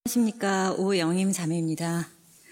안녕하십니까. 오영임 자매입니다.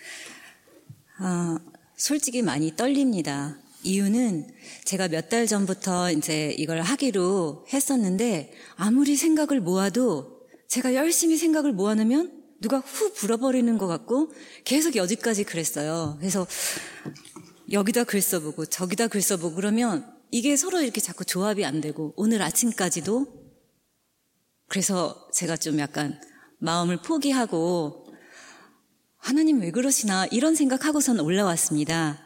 솔직히 많이 떨립니다. 이유는 제가 몇 달 전부터 이제 이걸 하기로 했었는데 아무리 생각을 모아도 제가 열심히 생각을 모아놓으면 누가 후 불어버리는 것 같고 계속 여지까지 그랬어요. 그래서 여기다 글 써보고 저기다 글 써보고 그러면 이게 서로 이렇게 자꾸 조합이 안 되고 오늘 아침까지도 그래서 제가 좀 약간 마음을 포기하고 하나님 왜 그러시나 이런 생각하고선 올라왔습니다.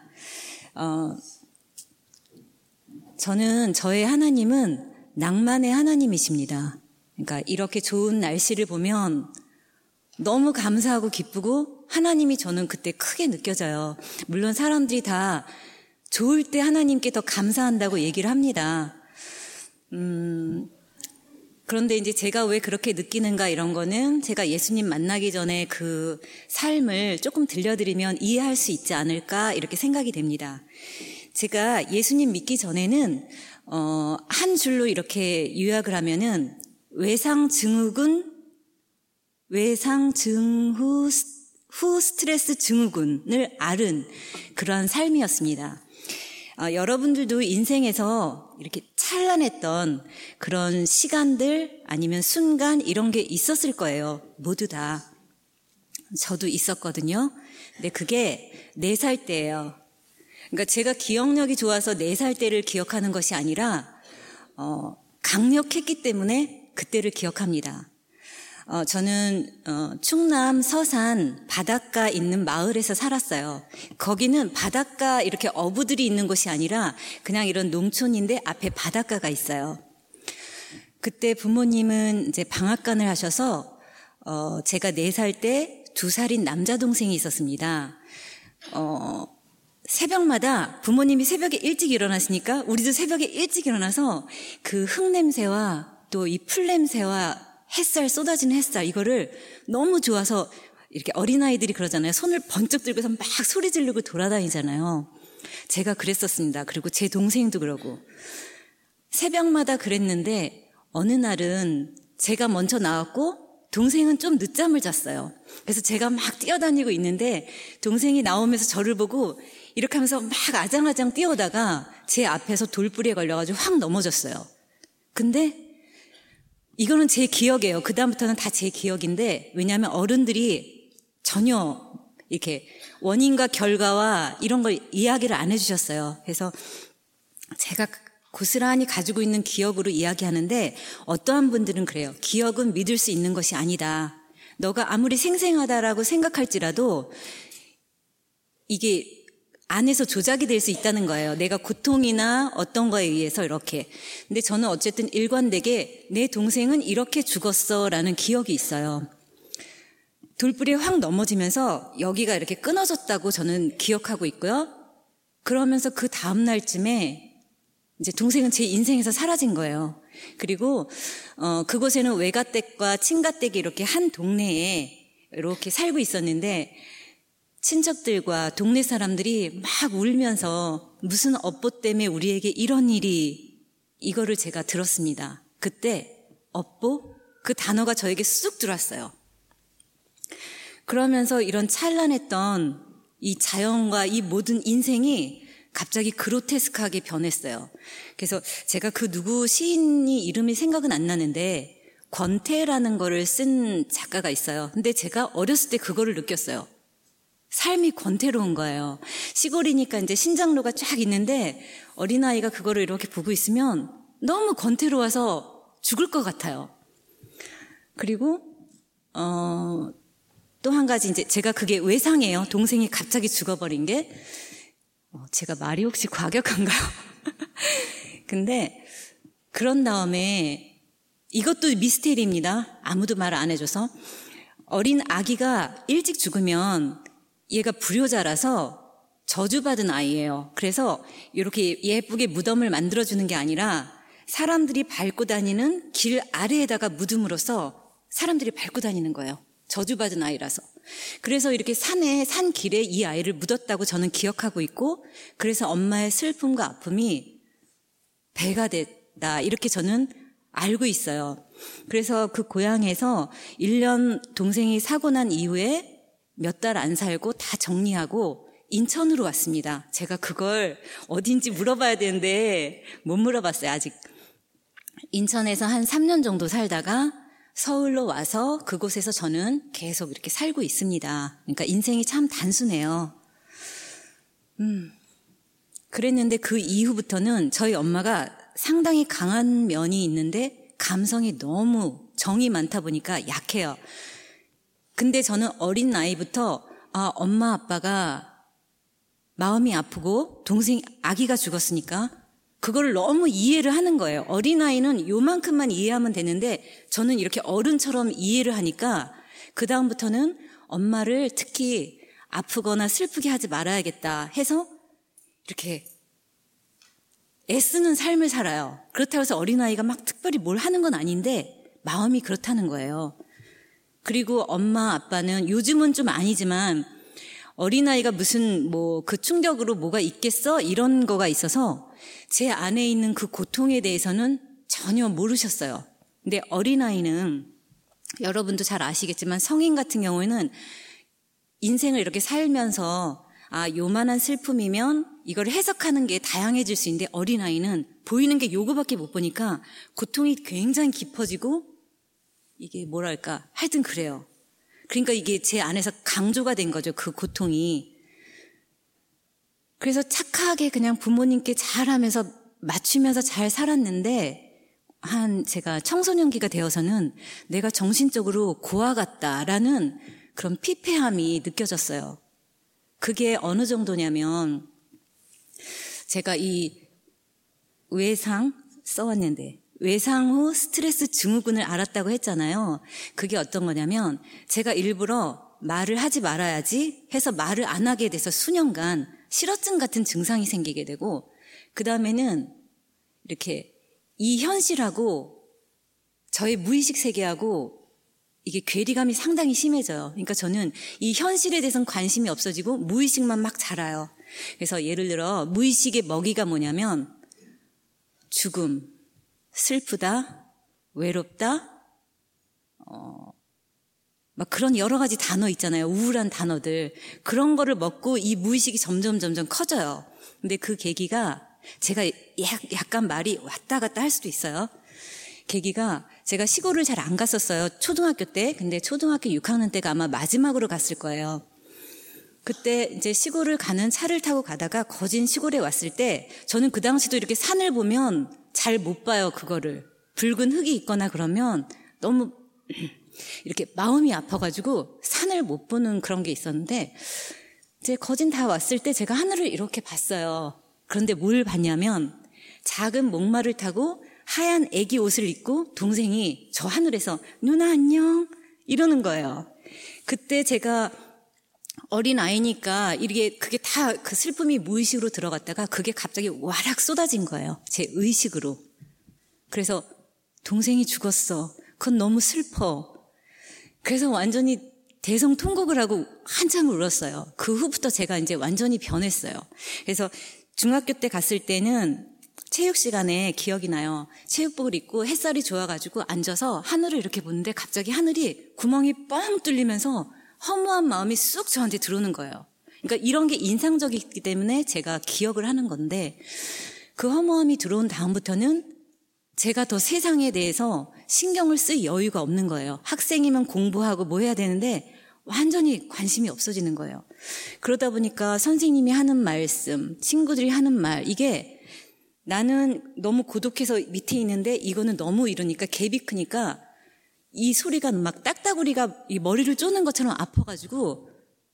저는 저의 하나님은 낭만의 하나님이십니다. 그러니까 이렇게 좋은 날씨를 보면 너무 감사하고 기쁘고 하나님이 저는 그때 크게 느껴져요. 물론 사람들이 다 좋을 때 하나님께 더 감사한다고 얘기를 합니다. 그런데 이제 제가 왜 그렇게 느끼는가 이런 거는 제가 예수님 만나기 전에 그 삶을 조금 들려드리면 이해할 수 있지 않을까 이렇게 생각이 됩니다. 제가 예수님 믿기 전에는 한 줄로 이렇게 요약을 하면은 외상증후군, 외상증후 스트레스 증후군을 앓은 그러한 삶이었습니다. 여러분들도 인생에서 이렇게 찬란했던 그런 시간들 아니면 순간 이런 게 있었을 거예요. 모두 다. 저도 있었거든요. 근데 그게 4살 때예요. 그러니까 제가 기억력이 좋아서 4살 때를 기억하는 것이 아니라 강력했기 때문에 그때를 기억합니다. 저는 충남 서산 바닷가 있는 마을에서 살았어요. 거기는 바닷가 이렇게 어부들이 있는 곳이 아니라 그냥 이런 농촌인데 앞에 바닷가가 있어요. 그때 부모님은 이제 방앗간을 하셔서 제가 4살 때 2살인 남자 동생이 있었습니다. 새벽마다 부모님이 새벽에 일찍 일어나시니까 우리도 새벽에 일찍 일어나서 그 흙냄새와 또 이 풀냄새와 햇살, 쏟아지는 햇살, 이거를 너무 좋아서 이렇게 어린아이들이 그러잖아요. 손을 번쩍 들고서 막 소리 지르고 돌아다니잖아요. 제가 그랬었습니다. 그리고 제 동생도 그러고. 새벽마다 그랬는데 어느 날은 제가 먼저 나왔고 동생은 좀 늦잠을 잤어요. 그래서 제가 막 뛰어다니고 있는데 동생이 나오면서 저를 보고 이렇게 하면서 막 아장아장 뛰어오다가 제 앞에서 돌부리에 걸려가지고 확 넘어졌어요. 근데 이거는 제 기억이에요. 그다음부터는 다 제 기억인데 왜냐하면 어른들이 전혀 이렇게 원인과 결과와 이런 걸 이야기를 안 해주셨어요. 그래서 제가 고스란히 가지고 있는 기억으로 이야기하는데 어떠한 분들은 그래요. 기억은 믿을 수 있는 것이 아니다. 너가 아무리 생생하다라고 생각할지라도 이게 안에서 조작이 될 수 있다는 거예요. 내가 고통이나 어떤 거에 의해서 이렇게. 근데 저는 어쨌든 일관되게 내 동생은 이렇게 죽었어라는 기억이 있어요. 돌부리에 확 넘어지면서 여기가 이렇게 끊어졌다고 저는 기억하고 있고요. 그러면서 그 다음 날쯤에 이제 동생은 제 인생에서 사라진 거예요. 그리고 그곳에는 외가댁과 친가댁이 이렇게 한 동네에 이렇게 살고 있었는데 친척들과 동네 사람들이 막 울면서 무슨 업보 때문에 우리에게 이런 일이 이거를 제가 들었습니다. 그때 업보? 그 단어가 저에게 쑥 들어왔어요. 그러면서 이런 찬란했던 이 자연과 이 모든 인생이 갑자기 그로테스크하게 변했어요. 그래서 제가 그 누구 시인이 이름이 생각은 안 나는데 권태라는 거를 쓴 작가가 있어요. 근데 제가 어렸을 때 그거를 느꼈어요. 삶이 권태로운 거예요. 시골이니까 이제 신장로가 쫙 있는데 어린아이가 그거를 이렇게 보고 있으면 너무 권태로워서 죽을 것 같아요. 그리고 또 한 가지 이제 제가 그게 외상이에요. 동생이 갑자기 죽어버린 게 제가 말이 혹시 과격한가요? 근데 그런 다음에 이것도 미스테리입니다. 아무도 말 안 해줘서 어린 아기가 일찍 죽으면 얘가 불효자라서 저주받은 아이예요. 그래서 이렇게 예쁘게 무덤을 만들어주는 게 아니라 사람들이 밟고 다니는 길 아래에다가 무덤으로써 사람들이 밟고 다니는 거예요. 저주받은 아이라서. 그래서 이렇게 산 길에 이 아이를 묻었다고 저는 기억하고 있고 그래서 엄마의 슬픔과 아픔이 배가 됐다. 이렇게 저는 알고 있어요. 그래서 그 고향에서 1년 동생이 사고 난 이후에 몇 달 안 살고 다 정리하고 인천으로 왔습니다. 제가 그걸 어딘지 물어봐야 되는데 못 물어봤어요, 아직. 인천에서 한 3년 정도 살다가 서울로 와서 그곳에서 저는 계속 이렇게 살고 있습니다. 그러니까 인생이 참 단순해요. 그랬는데 그 이후부터는 저희 엄마가 상당히 강한 면이 있는데 감성이 너무 정이 많다 보니까 약해요. 근데 저는 어린 나이부터 엄마 아빠가 마음이 아프고 아기가 죽었으니까 그거를 너무 이해를 하는 거예요. 어린아이는 요만큼만 이해하면 되는데 저는 이렇게 어른처럼 이해를 하니까 그 다음부터는 엄마를 특히 아프거나 슬프게 하지 말아야겠다 해서 이렇게 애쓰는 삶을 살아요. 그렇다고 해서 어린아이가 막 특별히 뭘 하는 건 아닌데 마음이 그렇다는 거예요. 그리고 엄마 아빠는 요즘은 좀 아니지만 어린아이가 무슨 그 충격으로 뭐가 있겠어? 이런 거가 있어서 제 안에 있는 그 고통에 대해서는 전혀 모르셨어요. 근데 어린아이는 여러분도 잘 아시겠지만 성인 같은 경우에는 인생을 이렇게 살면서 요만한 슬픔이면 이걸 해석하는 게 다양해질 수 있는데 어린아이는 보이는 게 요거밖에 못 보니까 고통이 굉장히 깊어지고 이게 뭐랄까 하여튼 그래요. 그러니까 이게 제 안에서 강조가 된 거죠. 그 고통이. 그래서 착하게 그냥 부모님께 잘하면서 맞추면서 잘 살았는데 제가 청소년기가 되어서는 내가 정신적으로 고아 같다라는 그런 피폐함이 느껴졌어요. 그게 어느 정도냐면 제가 이 외상 써왔는데 외상 후 스트레스 증후군을 알았다고 했잖아요. 그게 어떤 거냐면 제가 일부러 말을 하지 말아야지 해서 말을 안 하게 돼서 수년간 실어증 같은 증상이 생기게 되고 그 다음에는 이렇게 이 현실하고 저의 무의식 세계하고 이게 괴리감이 상당히 심해져요. 그러니까 저는 이 현실에 대해서는 관심이 없어지고 무의식만 막 자라요. 그래서 예를 들어 무의식의 먹이가 뭐냐면 죽음, 슬프다, 외롭다, 막 그런 여러 가지 단어 있잖아요. 우울한 단어들. 그런 거를 먹고 이 무의식이 점점 커져요. 근데 그 계기가 제가 약간 말이 왔다 갔다 할 수도 있어요. 계기가 제가 시골을 잘 안 갔었어요. 초등학교 때. 근데 초등학교 6학년 때가 아마 마지막으로 갔을 거예요. 그때 이제 시골을 가는 차를 타고 가다가 거진 시골에 왔을 때 저는 그 당시도 이렇게 산을 보면 잘 못 봐요. 그거를. 붉은 흙이 있거나 그러면 너무 이렇게 마음이 아파가지고 산을 못 보는 그런 게 있었는데 이제 거진 다 왔을 때 제가 하늘을 이렇게 봤어요. 그런데 뭘 봤냐면 작은 목마를 타고 하얀 애기 옷을 입고 동생이 저 하늘에서 누나 안녕 이러는 거예요. 그때 제가 어린 아이니까 그게 다 그 슬픔이 무의식으로 들어갔다가 그게 갑자기 와락 쏟아진 거예요. 제 의식으로. 그래서 동생이 죽었어. 그건 너무 슬퍼. 그래서 완전히 대성통곡을 하고 한참 울었어요. 그 후부터 제가 이제 완전히 변했어요. 그래서 중학교 때 갔을 때는 체육 시간에 기억이 나요. 체육복을 입고 햇살이 좋아가지고 앉아서 하늘을 이렇게 보는데 갑자기 하늘이 구멍이 뻥 뚫리면서 허무한 마음이 쑥 저한테 들어오는 거예요. 그러니까 이런 게 인상적이기 때문에 제가 기억을 하는 건데 그 허무함이 들어온 다음부터는 제가 더 세상에 대해서 신경을 쓸 여유가 없는 거예요. 학생이면 공부하고 뭐 해야 되는데 완전히 관심이 없어지는 거예요. 그러다 보니까 선생님이 하는 말씀, 친구들이 하는 말 이게 나는 너무 고독해서 밑에 있는데 이거는 너무 이러니까 갭이 크니까 이 소리가 막 딱따구리가 이 머리를 쪼는 것처럼 아파가지고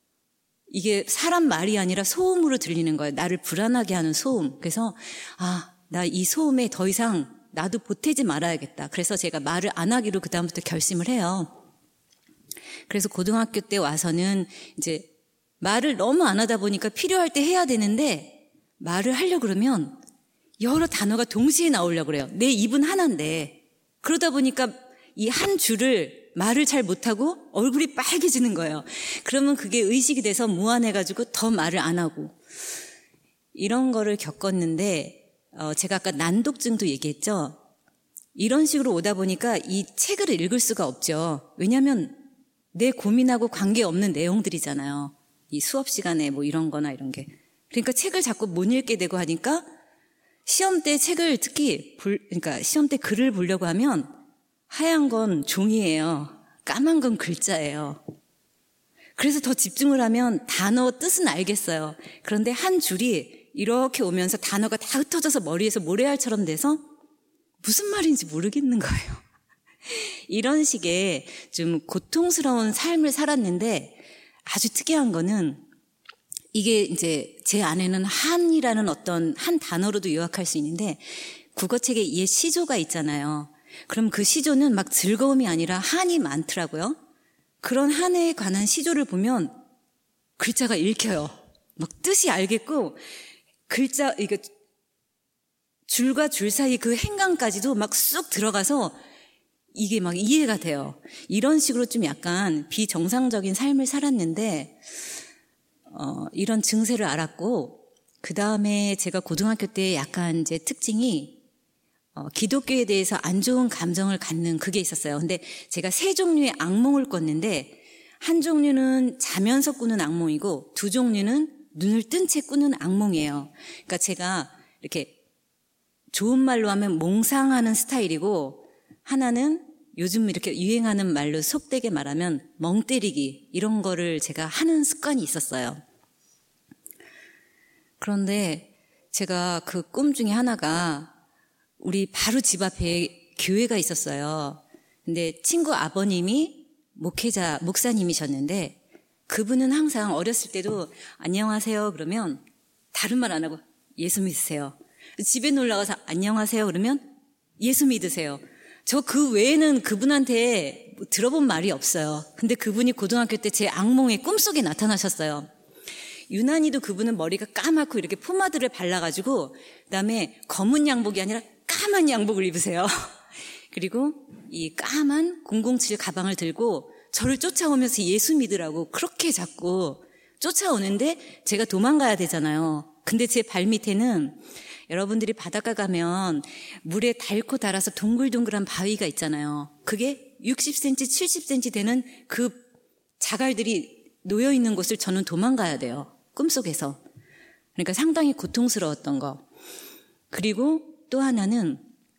이게 사람 말이 아니라 소음으로 들리는 거예요. 나를 불안하게 하는 소음. 그래서 나 이 소음에 더 이상 나도 보태지 말아야겠다. 그래서 제가 말을 안 하기로 그다음부터 결심을 해요. 그래서 고등학교 때 와서는 이제 말을 너무 안 하다 보니까 필요할 때 해야 되는데 말을 하려고 그러면 여러 단어가 동시에 나오려고 그래요. 내 입은 하나인데 그러다 보니까 이 한 줄을 말을 잘 못하고 얼굴이 빨개지는 거예요. 그러면 그게 의식이 돼서 무안해가지고 더 말을 안 하고 이런 거를 겪었는데 제가 아까 난독증도 얘기했죠. 이런 식으로 오다 보니까 이 책을 읽을 수가 없죠. 왜냐하면 내 고민하고 관계없는 내용들이잖아요. 이 수업 시간에 뭐 이런 거나 이런 게. 그러니까 책을 자꾸 못 읽게 되고 하니까 시험 때 책을 특히 그러니까 시험 때 글을 보려고 하면 하얀 건 종이에요. 까만 건 글자예요. 그래서 더 집중을 하면 단어 뜻은 알겠어요. 그런데 한 줄이 이렇게 오면서 단어가 다 흩어져서 머리에서 모래알처럼 돼서 무슨 말인지 모르겠는 거예요. 이런 식의 좀 고통스러운 삶을 살았는데 아주 특이한 거는 이게 이제 제 안에는 한이라는 어떤 한 단어로도 요약할 수 있는데 국어책에 옛 시조가 있잖아요. 그럼 그 시조는 막 즐거움이 아니라 한이 많더라고요. 그런 한에 관한 시조를 보면 글자가 읽혀요. 막 뜻이 알겠고 글자 이게 줄과 줄 사이 그 행간까지도 막 쑥 들어가서 이게 막 이해가 돼요. 이런 식으로 좀 약간 비정상적인 삶을 살았는데 이런 증세를 알았고 그 다음에 제가 고등학교 때 약간 이제 특징이 기독교에 대해서 안 좋은 감정을 갖는 그게 있었어요. 근데 제가 세 종류의 악몽을 꿨는데 한 종류는 자면서 꾸는 악몽이고 두 종류는 눈을 뜬 채 꾸는 악몽이에요. 그러니까 제가 이렇게 좋은 말로 하면 몽상하는 스타일이고 하나는 요즘 이렇게 유행하는 말로 속되게 말하면 멍 때리기 이런 거를 제가 하는 습관이 있었어요. 그런데 제가 그 꿈 중에 하나가 우리 바로 집 앞에 교회가 있었어요. 근데 친구 아버님이 목사님이셨는데 그분은 항상 어렸을 때도 안녕하세요 그러면 다른 말 안 하고 예수 믿으세요. 집에 놀러 가서 안녕하세요 그러면 예수 믿으세요. 저 그 외에는 그분한테 들어본 말이 없어요. 근데 그분이 고등학교 때 제 악몽의 꿈속에 나타나셨어요. 유난히도 그분은 머리가 까맣고 이렇게 포마드를 발라가지고 그다음에 검은 양복이 아니라 까만 양복을 입으세요. 그리고 이 까만 007 가방을 들고 저를 쫓아오면서 예수 믿으라고 그렇게 자꾸 쫓아오는데 제가 도망가야 되잖아요. 근데 제 발밑에는 여러분들이 바닷가 가면 물에 닳고 닳아서 동글동글한 바위가 있잖아요. 그게 60cm, 70cm 되는 그 자갈들이 놓여있는 곳을 저는 도망가야 돼요. 꿈속에서. 그러니까 상당히 고통스러웠던 거. 그리고 또 하나는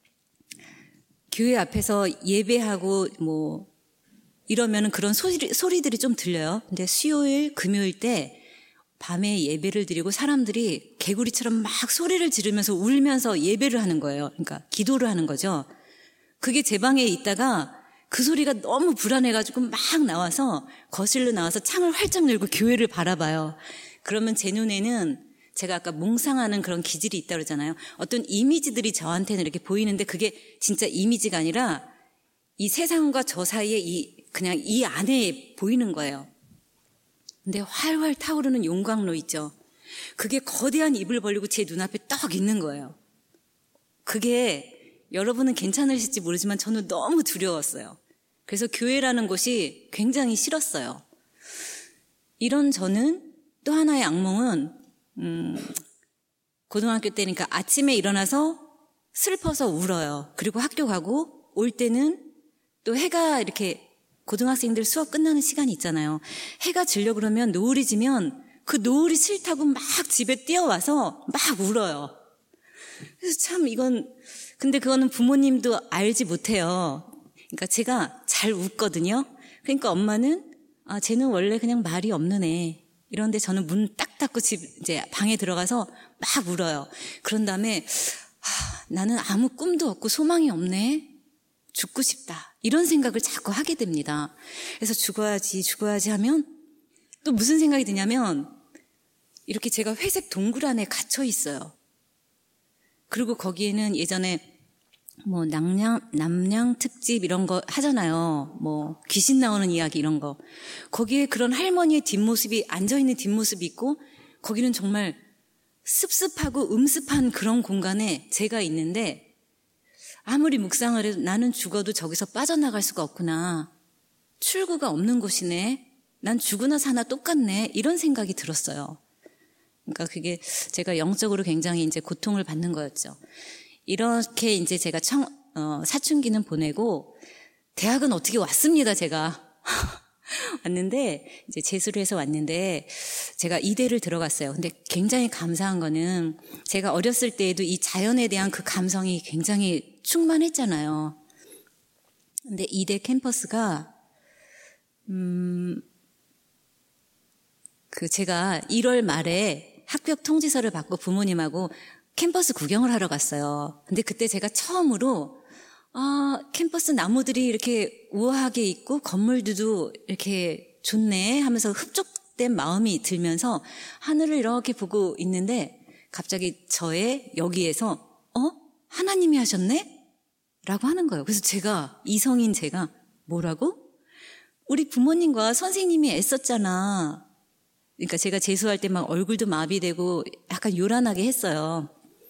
교회 앞에서 예배하고 뭐 이러면 그런 소리들이 좀 들려요. 근데 수요일, 금요일 때 밤에 예배를 드리고 사람들이 개구리처럼 막 소리를 지르면서 울면서 예배를 하는 거예요. 그러니까 기도를 하는 거죠. 그게 제 방에 있다가 그 소리가 너무 불안해가지고 막 나와서 거실로 나와서 창을 활짝 열고 교회를 바라봐요. 그러면 제 눈에는 제가 아까 몽상하는 그런 기질이 있다고 그러잖아요. 어떤 이미지들이 저한테는 이렇게 보이는데 그게 진짜 이미지가 아니라 이 세상과 저 사이에 그냥 이 안에 보이는 거예요. 근데 활활 타오르는 용광로 있죠. 그게 거대한 입을 벌리고 제 눈앞에 딱 있는 거예요. 그게 여러분은 괜찮으실지 모르지만 저는 너무 두려웠어요. 그래서 교회라는 곳이 굉장히 싫었어요. 이런 저는 또 하나의 악몽은 고등학교 때니까 아침에 일어나서 슬퍼서 울어요. 그리고 학교 가고 올 때는 또 해가 이렇게 고등학생들 수업 끝나는 시간이 있잖아요. 해가 지려고 그러면 노을이 지면 그 노을이 싫다고 막 집에 뛰어와서 막 울어요. 그래서 참 근데 그거는 부모님도 알지 못해요. 그러니까 제가 잘 웃거든요. 그러니까 엄마는 쟤는 원래 그냥 말이 없는 애. 이런데 저는 문 딱 닫고 이제 방에 들어가서 막 울어요. 그런 다음에 나는 아무 꿈도 없고 소망이 없네. 죽고 싶다. 이런 생각을 자꾸 하게 됩니다. 그래서 죽어야지 하면 또 무슨 생각이 드냐면 이렇게 제가 회색 동굴 안에 갇혀 있어요. 그리고 거기에는 예전에 뭐 남양 특집 이런 거 하잖아요. 뭐 귀신 나오는 이야기 이런 거. 거기에 그런 할머니의 뒷모습이 앉아있는 뒷모습이 있고 거기는 정말 습습하고 음습한 그런 공간에 제가 있는데 아무리 묵상을 해도 나는 죽어도 저기서 빠져나갈 수가 없구나. 출구가 없는 곳이네. 난 죽으나 사나 똑같네. 이런 생각이 들었어요. 그러니까 그게 제가 영적으로 굉장히 이제 고통을 받는 거였죠. 이렇게 이제 제가 사춘기는 보내고 대학은 어떻게 왔습니다, 제가. 왔는데 이제 재수를 해서 왔는데 제가 이대를 들어갔어요. 근데 굉장히 감사한 거는 제가 어렸을 때에도 이 자연에 대한 그 감성이 굉장히 충만했잖아요. 근데 이대 캠퍼스가 제가 1월 말에 합격 통지서를 받고 부모님하고 캠퍼스 구경을 하러 갔어요. 근데 그때 제가 처음으로 캠퍼스 나무들이 이렇게 우아하게 있고 건물들도 이렇게 좋네 하면서 흡족된 마음이 들면서 하늘을 이렇게 보고 있는데 갑자기 저의 여기에서 하나님이 하셨네? 라고 하는 거예요. 그래서 이성인 제가 뭐라고? 우리 부모님과 선생님이 애썼잖아. 그러니까 제가 재수할 때 막 얼굴도 마비되고 약간 요란하게 했어요.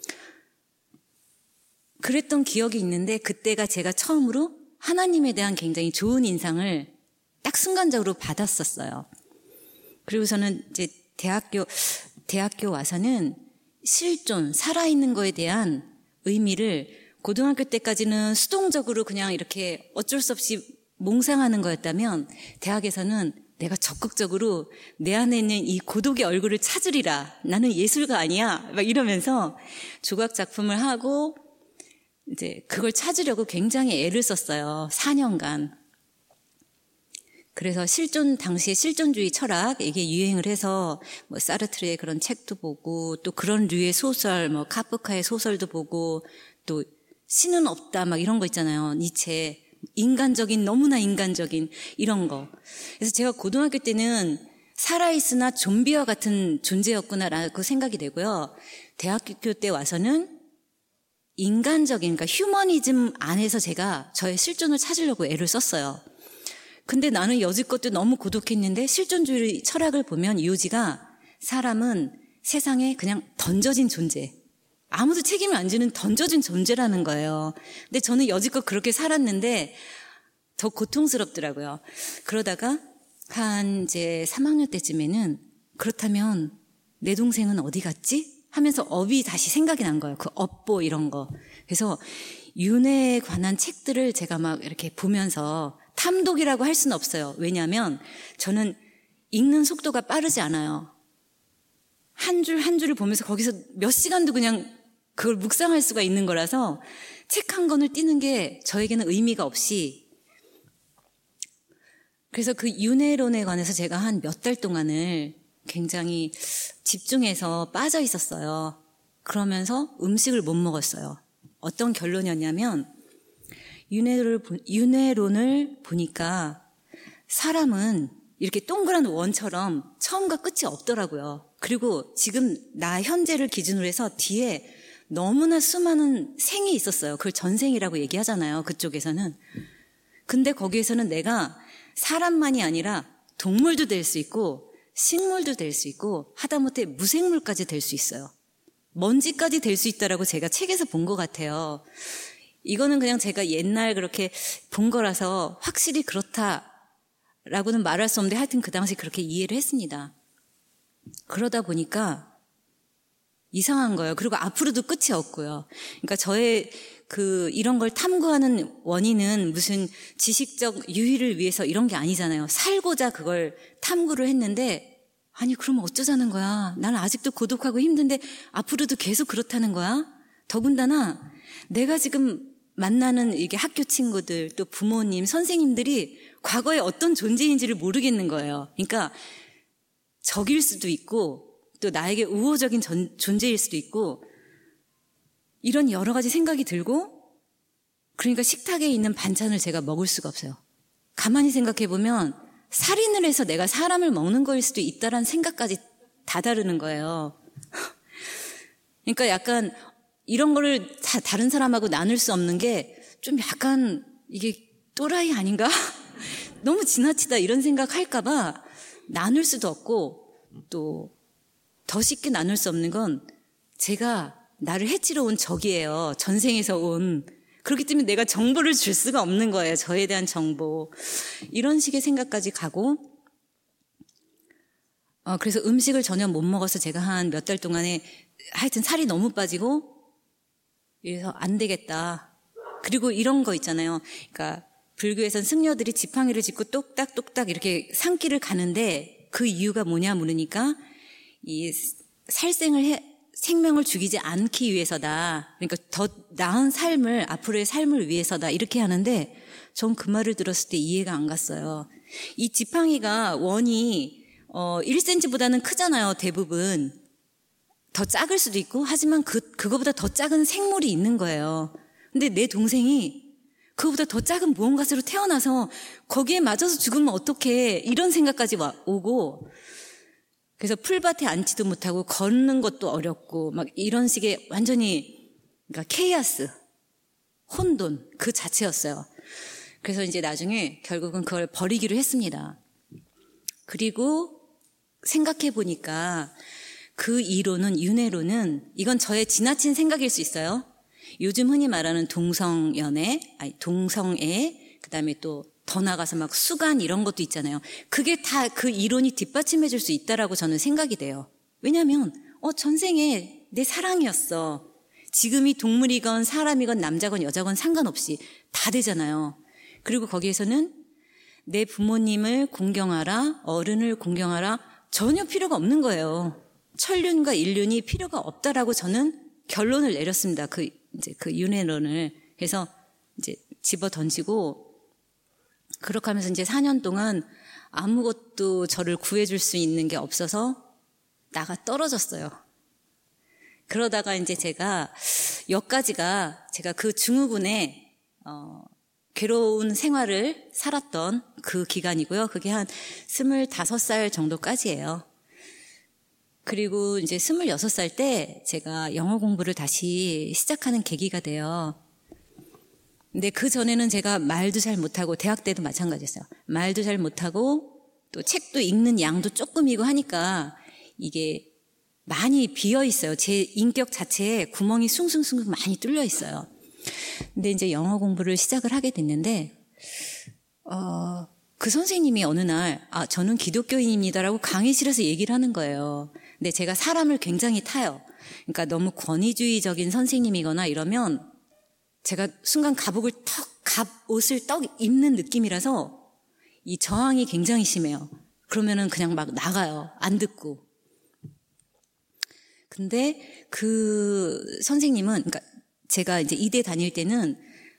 그랬던 기억이 있는데 그때가 제가 처음으로 하나님에 대한 굉장히 좋은 인상을 딱 순간적으로 받았었어요. 그리고서는 이제 대학교 와서는 실존, 살아있는 거에 대한 의미를 고등학교 때까지는 수동적으로 그냥 이렇게 어쩔 수 없이 몽상하는 거였다면 대학에서는 내가 적극적으로 내 안에 있는 이 고독의 얼굴을 찾으리라. 나는 예술가 아니야. 막 이러면서 조각 작품을 하고 이제 그걸 찾으려고 굉장히 애를 썼어요. 4년간. 그래서 당시에 실존주의 철학, 이게 유행을 해서 뭐 사르트르의 그런 책도 보고 또 그런 류의 소설, 뭐 카프카의 소설도 보고 또 신은 없다 막 이런 거 있잖아요. 니체. 너무나 인간적인 이런 거. 그래서 제가 고등학교 때는 살아있으나 좀비와 같은 존재였구나라고 생각이 되고요. 대학교 때 와서는 인간적인, 그러니까 휴머니즘 안에서 제가 저의 실존을 찾으려고 애를 썼어요. 근데 나는 여지껏도 너무 고독했는데 실존주의 철학을 보면 이호지가 사람은 세상에 그냥 던져진 존재, 아무도 책임을 안 지는 던져진 존재라는 거예요. 근데 저는 여지껏 그렇게 살았는데 더 고통스럽더라고요. 그러다가 한 이제 3학년 때쯤에는 그렇다면 내 동생은 어디 갔지? 하면서 업이 다시 생각이 난 거예요. 그 업보 이런 거. 그래서 윤회에 관한 책들을 제가 막 이렇게 보면서 탐독이라고 할 수는 없어요. 왜냐하면 저는 읽는 속도가 빠르지 않아요. 한 줄 한 줄을 보면서 거기서 몇 시간도 그냥 그걸 묵상할 수가 있는 거라서 책 한 권을 띄는 게 저에게는 의미가 없이, 그래서 그 윤회론에 관해서 제가 한 몇 달 동안을 굉장히 집중해서 빠져 있었어요. 그러면서 음식을 못 먹었어요. 어떤 결론이었냐면 윤회론을 보니까 사람은 이렇게 동그란 원처럼 처음과 끝이 없더라고요. 그리고 지금 나 현재를 기준으로 해서 뒤에 너무나 수많은 생이 있었어요. 그걸 전생이라고 얘기하잖아요. 그쪽에서는. 근데 거기에서는 내가 사람만이 아니라 동물도 될 수 있고 식물도 될 수 있고 하다못해 무생물까지 될 수 있어요. 먼지까지 될 수 있다라고 제가 책에서 본 것 같아요. 이거는 그냥 제가 옛날 그렇게 본 거라서 확실히 그렇다라고는 말할 수 없는데 하여튼 그 당시 그렇게 이해를 했습니다. 그러다 보니까 이상한 거예요. 그리고 앞으로도 끝이 없고요. 그러니까 저의 이런 걸 탐구하는 원인은 무슨 지식적 유희를 위해서 이런 게 아니잖아요. 살고자 그걸 탐구를 했는데, 아니, 그러면 어쩌자는 거야? 나는 아직도 고독하고 힘든데 앞으로도 계속 그렇다는 거야? 더군다나 내가 지금 만나는 이게 학교 친구들, 또 부모님, 선생님들이 과거에 어떤 존재인지를 모르겠는 거예요. 그러니까 적일 수도 있고 또 나에게 우호적인 존재일 수도 있고 이런 여러 가지 생각이 들고, 그러니까 식탁에 있는 반찬을 제가 먹을 수가 없어요. 가만히 생각해 보면 살인을 해서 내가 사람을 먹는 거일 수도 있다라는 생각까지 다다르는 거예요. 그러니까 약간 이런 거를 다른 사람하고 나눌 수 없는 게 좀 약간 이게 또라이 아닌가? 너무 지나치다 이런 생각할까 봐 나눌 수도 없고, 또 더 쉽게 나눌 수 없는 건 제가 나를 해치러 온 적이에요. 전생에서 온. 그렇기 때문에 내가 정보를 줄 수가 없는 거예요. 저에 대한 정보. 이런 식의 생각까지 가고, 그래서 음식을 전혀 못 먹어서 제가 한 몇 달 동안에 하여튼 살이 너무 빠지고, 그래서 안 되겠다. 그리고 이런 거 있잖아요. 그러니까 불교에선 승려들이 지팡이를 짚고 똑딱똑딱 이렇게 산길을 가는데 그 이유가 뭐냐 물으니까 이 생명을 죽이지 않기 위해서다. 그러니까 더 나은 삶을, 앞으로의 삶을 위해서다. 이렇게 하는데 전 그 말을 들었을 때 이해가 안 갔어요. 이 지팡이가 원이 1cm보다는 크잖아요. 대부분. 더 작을 수도 있고 하지만 그거보다 더 작은 생물이 있는 거예요. 근데 내 동생이 그거보다 더 작은 무언가로 태어나서 거기에 맞아서 죽으면 어떡해. 이런 생각까지 오고 그래서 풀밭에 앉지도 못하고 걷는 것도 어렵고 막 이런 식의 완전히 그러니까 케이아스, 혼돈 그 자체였어요. 그래서 이제 나중에 결국은 그걸 버리기로 했습니다. 그리고 생각해 보니까 그 이론은 윤회론은 이건 저의 지나친 생각일 수 있어요. 요즘 흔히 말하는 동성애, 그다음에 또 더 나가서 막 수간 이런 것도 있잖아요. 그게 다 그 이론이 뒷받침해 줄 수 있다라고 저는 생각이 돼요. 왜냐하면 전생에 내 사랑이었어. 지금이 동물이건 사람이건 남자건 여자건 상관없이 다 되잖아요. 그리고 거기에서는 내 부모님을 공경하라, 어른을 공경하라 전혀 필요가 없는 거예요. 천륜과 인륜이 필요가 없다라고 저는 결론을 내렸습니다. 그 윤회론을. 그래서 이제 집어 던지고 그렇게 하면서 이제 4년 동안 아무것도 저를 구해줄 수 있는 게 없어서 나가 떨어졌어요. 그러다가 이제 제가 여기까지가 제가 그 증후군에 괴로운 생활을 살았던 그 기간이고요. 그게 한 25살 정도까지예요. 그리고 이제 26살 때 제가 영어 공부를 다시 시작하는 계기가 돼요. 근데 그 전에는 제가 말도 잘 못하고 대학 때도 마찬가지였어요. 말도 잘 못하고 또 책도 읽는 양도 조금이고 하니까 이게 많이 비어 있어요. 제 인격 자체에 구멍이 숭숭숭 많이 뚫려 있어요. 근데 이제 영어 공부를 시작을 하게 됐는데 그 선생님이 어느 날 저는 기독교인입니다라고 강의실에서 얘기를 하는 거예요. 근데 제가 사람을 굉장히 타요. 그러니까 너무 권위주의적인 선생님이거나 이러면 제가 순간 갑옷을 떡 입는 느낌이라서 이 저항이 굉장히 심해요. 그러면은 그냥 막 나가요. 안 듣고. 근데 그 선생님은, 그러니까 제가 이제 이대 다닐 때는,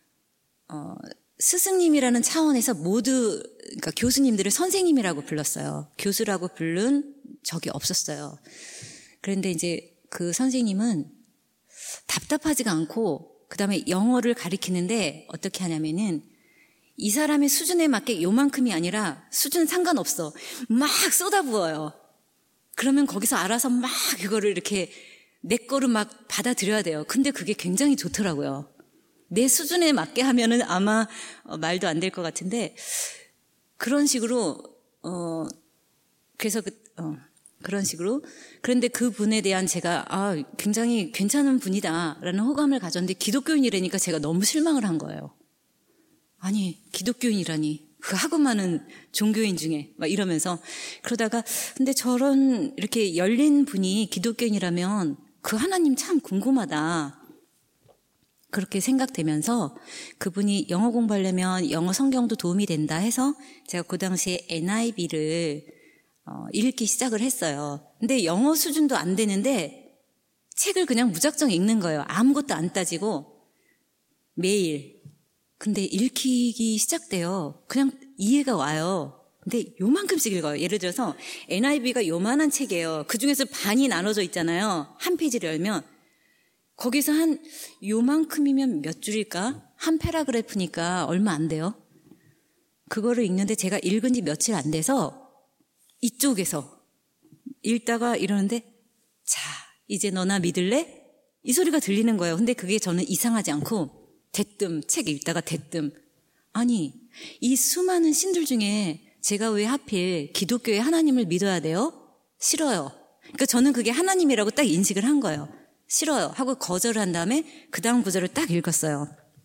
스승님이라는 차원에서 모두, 그러니까 교수님들을 선생님이라고 불렀어요. 교수라고 부른 적이 없었어요. 그런데 이제 그 선생님은 답답하지가 않고, 그 다음에 영어를 가리키는데 어떻게 하냐면은 이 사람의 수준에 맞게 요만큼이 아니라 수준 상관없어. 막 쏟아부어요. 그러면 거기서 알아서 막 그거를 이렇게 내 거로 막 받아들여야 돼요. 근데 그게 굉장히 좋더라고요. 내 수준에 맞게 하면은 아마 말도 안 될 것 같은데 그런 식으로 그래서 그런 식으로. 그런데 그 분에 대한 제가 굉장히 괜찮은 분이다라는 호감을 가졌는데 기독교인이라니까 제가 너무 실망을 한 거예요. 아니 기독교인이라니 그 하고 많은 종교인 중에 막 이러면서 그러다가 근데 저런 이렇게 열린 분이 기독교인이라면 그 하나님 참 궁금하다 그렇게 생각되면서 그분이 영어 공부하려면 영어 성경도 도움이 된다 해서 제가 그 당시에 NIV를 읽기 시작을 했어요. 근데 영어 수준도 안 되는데 책을 그냥 무작정 읽는 거예요. 아무것도 안 따지고 매일. 근데 읽히기 시작돼요. 그냥 이해가 와요. 근데 요만큼씩 읽어요. 예를 들어서 NIV가 요만한 책이에요. 그중에서 반이 나눠져 있잖아요. 한 페이지를 열면 거기서 한 요만큼이면 몇 줄일까? 한 패러그래프니까 얼마 안 돼요. 그거를 읽는데 제가 읽은 지 며칠 안 돼서 이쪽에서 읽다가 이러는데 자 이제 너나 믿을래? 이 소리가 들리는 거예요. 근데 그게 저는 이상하지 않고 대뜸 책 읽다가 대뜸 아니 이 수많은 신들 중에 제가 왜 하필 기독교의 하나님을 믿어야 돼요? 싫어요. 그러니까 저는 그게 하나님이라고 딱 인식을 한 거예요. 싫어요 하고 거절을 한 다음에 그 다음 구절을 딱 읽었어요.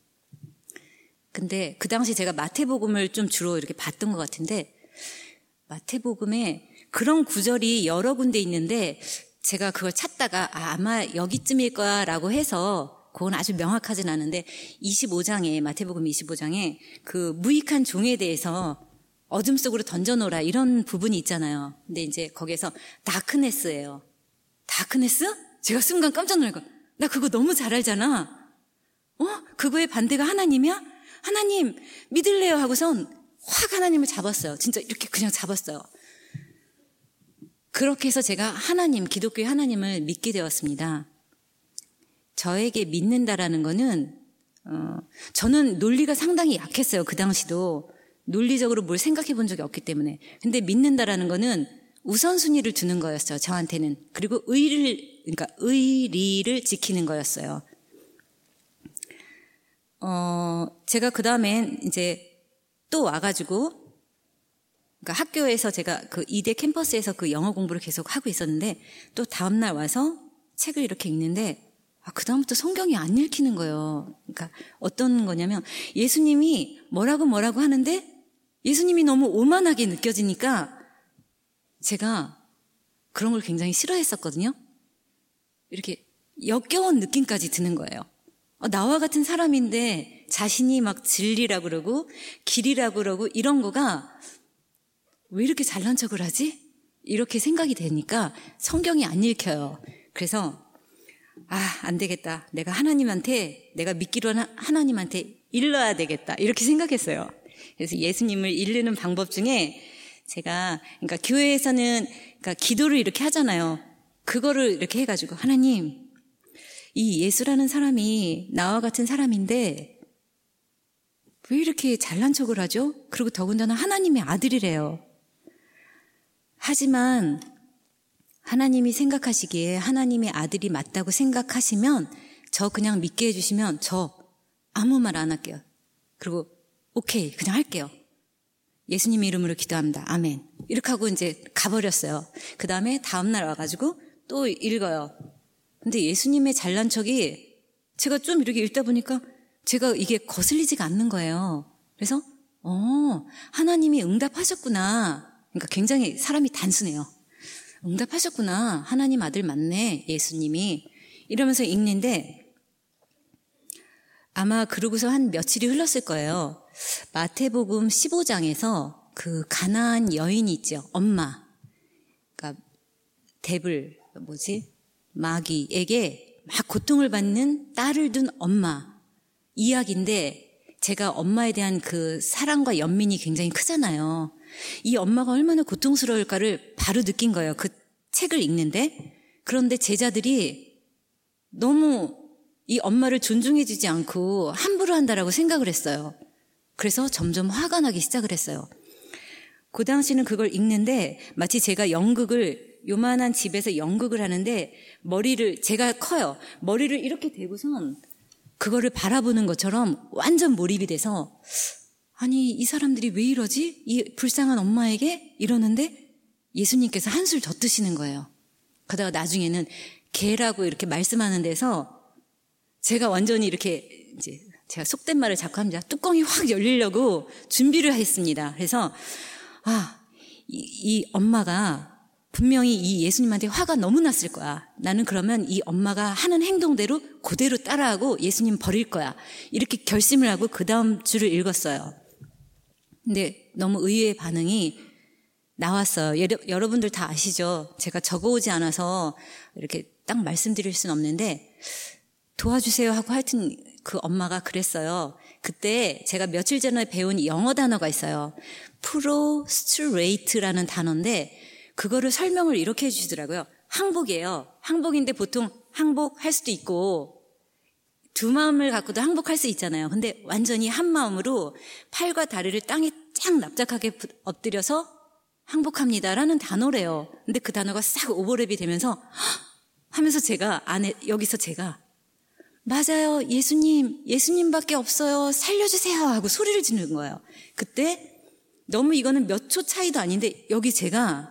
근데 그 당시 제가 마태복음을 좀 주로 이렇게 봤던 것 같은데 마태복음에 그런 구절이 여러 군데 있는데 제가 그걸 찾다가 아마 여기쯤일 거야 라고 해서 그건 아주 명확하진 않은데 25장에 마태복음 25장에 그 무익한 종에 대해서 어둠 속으로 던져놓으라 이런 부분이 있잖아요. 근데 이제 거기에서 다크네스예요. 다크네스? 제가 순간 깜짝 놀고 나 그거 너무 잘 알잖아. 그거의 반대가 하나님이야? 하나님 믿을래요 하고선 확 하나님을 잡았어요. 진짜 이렇게 그냥 잡았어요. 그렇게 해서 제가 기독교의 하나님을 믿게 되었습니다. 저에게 믿는다라는 거는 저는 논리가 상당히 약했어요. 그 당시도 논리적으로 뭘 생각해 본 적이 없기 때문에. 근데 믿는다라는 거는 우선순위를 두는 거였어요. 저한테는. 그리고 의리를 지키는 거였어요. 제가 그 다음엔 이제 또 와가지고 그러니까 학교에서 제가 그 이대 캠퍼스에서 그 영어 공부를 계속 하고 있었는데 또 다음날 와서 책을 이렇게 읽는데 그 다음부터 성경이 안 읽히는 거예요. 그러니까 어떤 거냐면 예수님이 뭐라고 하는데 예수님이 너무 오만하게 느껴지니까 제가 그런 걸 굉장히 싫어했었거든요. 이렇게 역겨운 느낌까지 드는 거예요. 나와 같은 사람인데 자신이 막 진리라고 그러고 길이라고 그러고 이런 거가 왜 이렇게 잘난 척을 하지? 이렇게 생각이 되니까 성경이 안 읽혀요. 그래서 안 되겠다. 내가 믿기로 하는 하나님한테 일러야 되겠다. 이렇게 생각했어요. 그래서 예수님을 일르는 방법 중에 제가 그러니까 교회에서는 그러니까 기도를 이렇게 하잖아요. 그거를 이렇게 해가지고 하나님 이 예수라는 사람이 나와 같은 사람인데 왜 이렇게 잘난 척을 하죠? 그리고 더군다나 하나님의 아들이래요. 하지만 하나님이 생각하시기에 하나님의 아들이 맞다고 생각하시면 저 그냥 믿게 해주시면 저 아무 말 안 할게요. 그리고 오케이 그냥 할게요. 예수님 이름으로 기도합니다. 아멘. 이렇게 하고 이제 가버렸어요. 그 다음에 다음날 와가지고 또 읽어요. 근데 예수님의 잘난 척이 제가 좀 이렇게 읽다 보니까 제가 이게 거슬리지가 않는 거예요. 그래서 하나님이 응답하셨구나. 그러니까 굉장히 사람이 단순해요. 응답하셨구나. 하나님 아들 맞네. 예수님이. 이러면서 읽는데 아마 그러고서 한 며칠이 흘렀을 거예요. 마태복음 15장에서 그 가나안 여인이 있죠. 엄마. 그러니까 마귀에게 막 고통을 받는 딸을 둔 엄마 이야기인데 제가 엄마에 대한 그 사랑과 연민이 굉장히 크잖아요. 이 엄마가 얼마나 고통스러울까를 바로 느낀 거예요. 그 책을 읽는데. 그런데 제자들이 너무 이 엄마를 존중해주지 않고 함부로 한다라고 생각을 했어요. 그래서 점점 화가 나기 시작을 했어요. 그 당시는 그걸 읽는데 마치 제가 요만한 집에서 연극을 하는데 제가 커요. 머리를 이렇게 대고선 그거를 바라보는 것처럼 완전 몰입이 돼서 아니 이 사람들이 왜 이러지? 이 불쌍한 엄마에게 이러는데 예수님께서 한술 더 뜨시는 거예요. 그러다가 나중에는 개라고 이렇게 말씀하는 데서 제가 완전히 이렇게 이제 제가 속된 말을 자꾸 합니다. 뚜껑이 확 열리려고 준비를 했습니다. 그래서 이 엄마가 분명히 이 예수님한테 화가 너무 났을 거야. 나는 그러면 이 엄마가 하는 행동대로 그대로 따라하고 예수님 버릴 거야. 이렇게 결심을 하고 그 다음 줄을 읽었어요. 근데 너무 의외의 반응이 나왔어요. 여러분들 다 아시죠? 제가 적어오지 않아서 이렇게 딱 말씀드릴 수는 없는데 도와주세요 하고 하여튼 그 엄마가 그랬어요. 그때 제가 며칠 전에 배운 영어 단어가 있어요. prostrate라는 단어인데 그거를 설명을 이렇게 해주시더라고요. 항복이에요. 항복인데 보통 항복할 수도 있고 두 마음을 갖고도 항복할 수 있잖아요. 근데 완전히 한 마음으로 팔과 다리를 땅에 쫙 납작하게 엎드려서 항복합니다라는 단어래요. 근데 그 단어가 싹 오버랩이 되면서 하면서 여기서 제가 맞아요. 예수님밖에 없어요. 살려주세요 하고 소리를 지르는 거예요. 그때 너무 이거는 몇 초 차이도 아닌데 여기 제가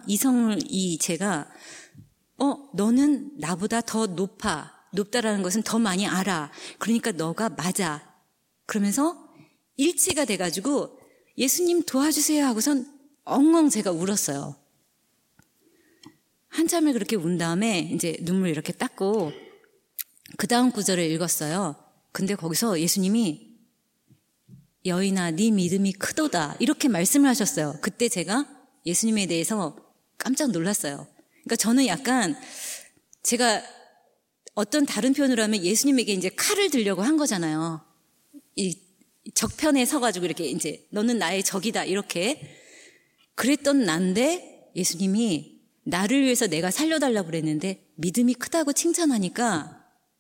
너는 나보다 더 높다라는 것은 더 많이 알아. 그러니까 너가 맞아. 그러면서 일치가 돼가지고 예수님 도와주세요 하고선 엉엉 제가 울었어요. 한참을 그렇게 운 다음에 이제 눈물 이렇게 닦고 그 다음 구절을 읽었어요. 근데 거기서 예수님이 여인아 네 믿음이 크도다 이렇게 말씀을 하셨어요. 그때 제가 예수님에 대해서 깜짝 놀랐어요. 그러니까 저는 약간 제가 어떤 다른 표현으로 하면 예수님에게 이제 칼을 들려고 한 거잖아요. 이 적편에 서가지고 이렇게 이제 너는 나의 적이다 이렇게 그랬던 난데 예수님이 나를 위해서 내가 살려달라고 그랬는데 믿음이 크다고 칭찬하니까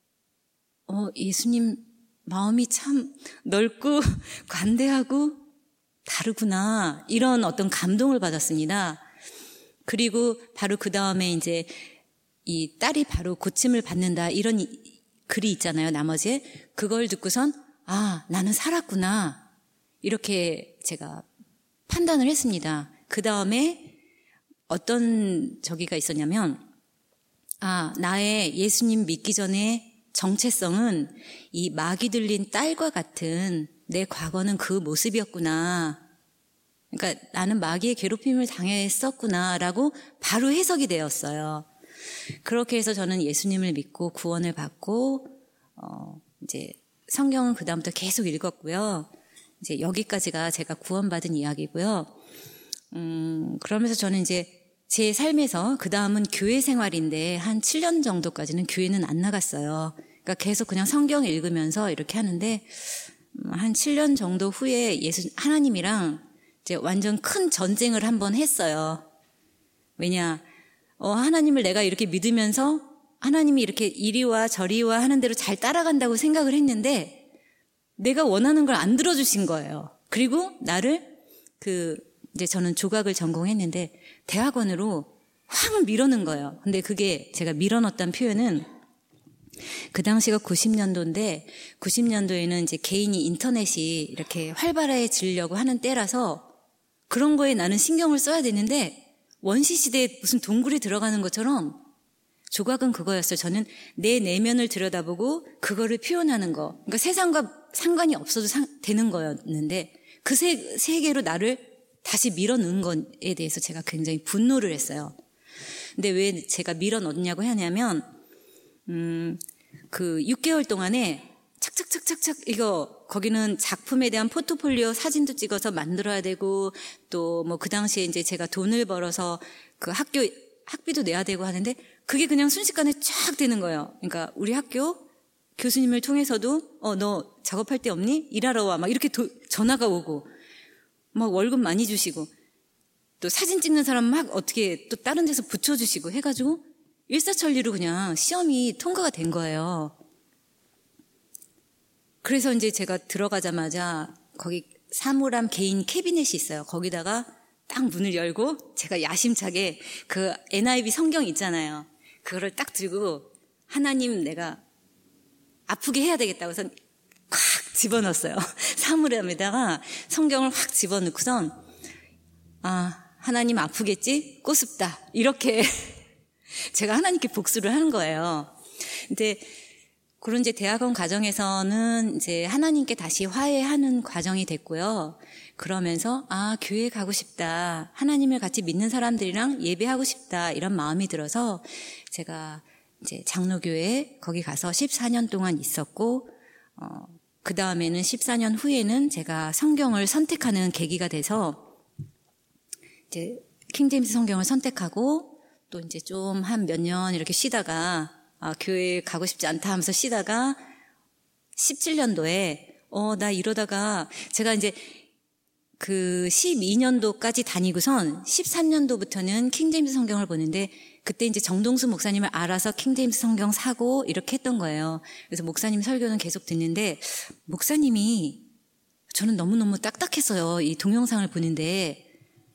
예수님 마음이 참 넓고 관대하고 다르구나 이런 어떤 감동을 받았습니다. 그리고 바로 그 다음에 이제 이 딸이 바로 고침을 받는다 이런 글이 있잖아요. 나머지에 그걸 듣고선 나는 살았구나 이렇게 제가 판단을 했습니다. 그 다음에 어떤 저기가 있었냐면 나의 예수님 믿기 전에 정체성은 이 막이 들린 딸과 같은 내 과거는 그 모습이었구나. 그러니까 나는 마귀의 괴롭힘을 당했었구나라고 바로 해석이 되었어요. 그렇게 해서 저는 예수님을 믿고 구원을 받고 이제 성경은 그 다음부터 계속 읽었고요. 이제 여기까지가 제가 구원받은 이야기고요. 그러면서 저는 이제 제 삶에서 그 다음은 교회 생활인데 한 7년 정도까지는 교회는 안 나갔어요. 그러니까 계속 그냥 성경 읽으면서 이렇게 하는데 한 7년 정도 후에 하나님이랑 이제 완전 큰 전쟁을 한번 했어요. 왜냐, 하나님을 내가 이렇게 믿으면서 하나님이 이렇게 이리와 저리와 하는 대로 잘 따라간다고 생각을 했는데 내가 원하는 걸 안 들어주신 거예요. 그리고 나를 이제 저는 조각을 전공했는데 대학원으로 확 밀어넣은 거예요. 근데 그게 제가 밀어넣었다는 표현은 그 당시가 90년도인데 90년도에는 이제 개인이 인터넷이 이렇게 활발해지려고 하는 때라서 그런 거에 나는 신경을 써야 되는데 원시 시대에 무슨 동굴에 들어가는 것처럼 조각은 그거였어요. 저는 내 내면을 들여다보고 그거를 표현하는 거. 그러니까 세상과 상관이 없어도 되는 거였는데 그 세계로 나를 다시 밀어넣은 것에 대해서 제가 굉장히 분노를 했어요. 근데 왜 제가 밀어넣냐고 하냐면 그 6개월 동안에 착착착착착 거기는 작품에 대한 포트폴리오 사진도 찍어서 만들어야 되고 또 뭐 그 당시에 이제 제가 돈을 벌어서 그 학비도 내야 되고 하는데 그게 그냥 순식간에 쫙 되는 거예요. 그러니까 우리 학교 교수님을 통해서도 너 작업할 데 없니? 일하러 와. 막 이렇게 전화가 오고 막 월급 많이 주시고 또 사진 찍는 사람 막 어떻게 또 다른 데서 붙여주시고 해가지고 일사천리로 그냥 시험이 통과가 된 거예요. 그래서 이제 제가 들어가자마자 거기 사물함 개인 캐비넷이 있어요. 거기다가 딱 문을 열고 제가 야심차게 그 NIV 성경 있잖아요. 그거를 딱 들고 하나님 내가 아프게 해야 되겠다고 해서 확 집어넣었어요. 사물함에다가 성경을 확 집어넣고선 하나님 아프겠지? 꼬습다. 이렇게 제가 하나님께 복수를 하는 거예요. 근데 그런 이제 대학원 과정에서는 이제 하나님께 다시 화해하는 과정이 됐고요. 그러면서 교회 가고 싶다. 하나님을 같이 믿는 사람들이랑 예배하고 싶다. 이런 마음이 들어서 제가 이제 장로교회 거기 가서 14년 동안 있었고 그 다음에는 14년 후에는 제가 성경을 선택하는 계기가 돼서 이제 킹제임스 성경을 선택하고 또 이제 좀 한 몇 년 이렇게 쉬다가 교회 가고 싶지 않다 하면서 쉬다가 17년도에 나 이러다가 제가 이제 그 12년도까지 다니고선 13년도부터는 킹제임스 성경을 보는데 그때 이제 정동수 목사님을 알아서 킹제임스 성경 사고 이렇게 했던 거예요. 그래서 목사님 설교는 계속 듣는데 목사님이 저는 너무너무 딱딱했어요. 이 동영상을 보는데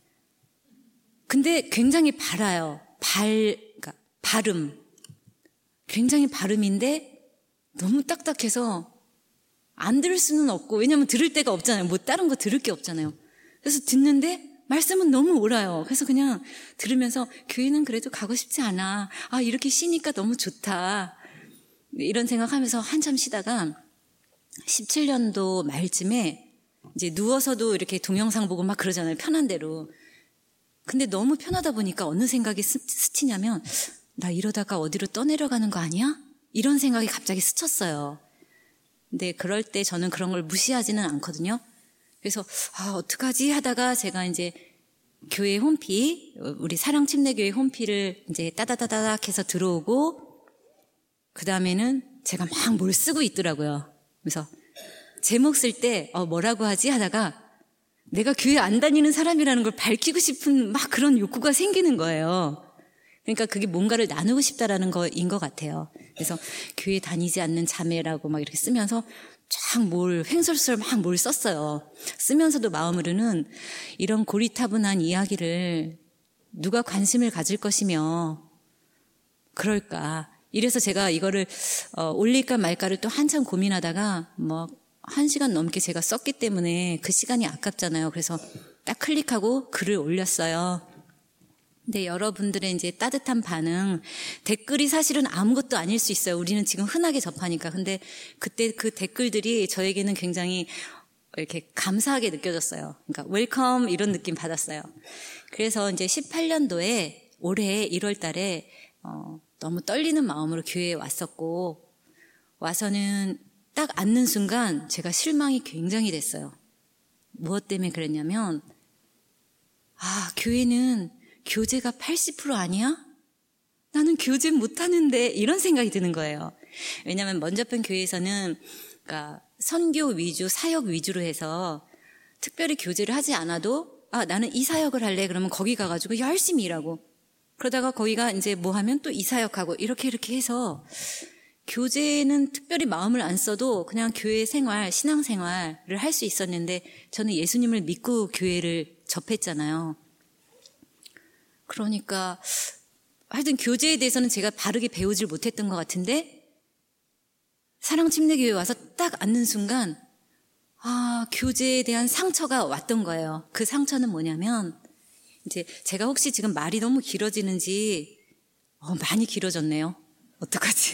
근데 굉장히 발아요. 그러니까 발음 굉장히 발음인데 너무 딱딱해서 안 들을 수는 없고 왜냐하면 들을 데가 없잖아요. 뭐 다른 거 들을 게 없잖아요. 그래서 듣는데 말씀은 너무 옳아요. 그래서 그냥 들으면서 교회는 그래도 가고 싶지 않아. 이렇게 쉬니까 너무 좋다. 이런 생각하면서 한참 쉬다가 17년도 말쯤에 이제 누워서도 이렇게 동영상 보고 막 그러잖아요. 편한 대로. 근데 너무 편하다 보니까 어느 생각이 스치냐면 나 이러다가 어디로 떠내려가는 거 아니야? 이런 생각이 갑자기 스쳤어요. 근데 그럴 때 저는 그런 걸 무시하지는 않거든요. 그래서 어떡하지 하다가 제가 이제 교회 홈피, 우리 사랑침례교회 홈피를 이제 따다다닥 해서 들어오고, 그 다음에는 제가 막 뭘 쓰고 있더라고요. 그래서 제목 쓸 때 뭐라고 하지 하다가 내가 교회 안 다니는 사람이라는 걸 밝히고 싶은 막 그런 욕구가 생기는 거예요. 그러니까 그게 뭔가를 나누고 싶다라는 거인 것 같아요. 그래서 교회 다니지 않는 자매라고 막 이렇게 쓰면서 횡설수설 막 뭘 썼어요. 쓰면서도 마음으로는 이런 고리타분한 이야기를 누가 관심을 가질 것이며 그럴까. 이래서 제가 이거를 올릴까 말까를 또 한참 고민하다가 1시간 넘게 제가 썼기 때문에 그 시간이 아깝잖아요. 그래서 딱 클릭하고 글을 올렸어요. 근데 여러분들의 이제 따뜻한 반응, 댓글이 사실은 아무것도 아닐 수 있어요. 우리는 지금 흔하게 접하니까. 근데 그때 그 댓글들이 저에게는 굉장히 이렇게 감사하게 느껴졌어요. 그러니까 웰컴 이런 느낌 받았어요. 그래서 이제 18년도에 올해 1월 달에 너무 떨리는 마음으로 교회에 왔었고, 와서는 딱 앉는 순간 제가 실망이 굉장히 됐어요. 무엇 때문에 그랬냐면, 교회는 교제가 80% 아니야? 나는 교제 못하는데 이런 생각이 드는 거예요. 왜냐하면 먼저편 교회에서는 그러니까 선교 위주, 사역 위주로 해서 특별히 교제를 하지 않아도 나는 이 사역을 할래. 그러면 거기 가가지고 열심히 일하고, 그러다가 거기가 이제 뭐 하면 또 이 사역하고 이렇게 해서 교제는 특별히 마음을 안 써도 그냥 교회 생활, 신앙생활을 할 수 있었는데, 저는 예수님을 믿고 교회를 접했잖아요. 그러니까 하여튼 교제에 대해서는 제가 바르게 배우질 못했던 것 같은데, 사랑침례교회에 와서 딱 앉는 순간 교제에 대한 상처가 왔던 거예요. 그 상처는 뭐냐면, 이제 제가 혹시 지금 말이 너무 길어지는지 많이 길어졌네요. 어떡하지?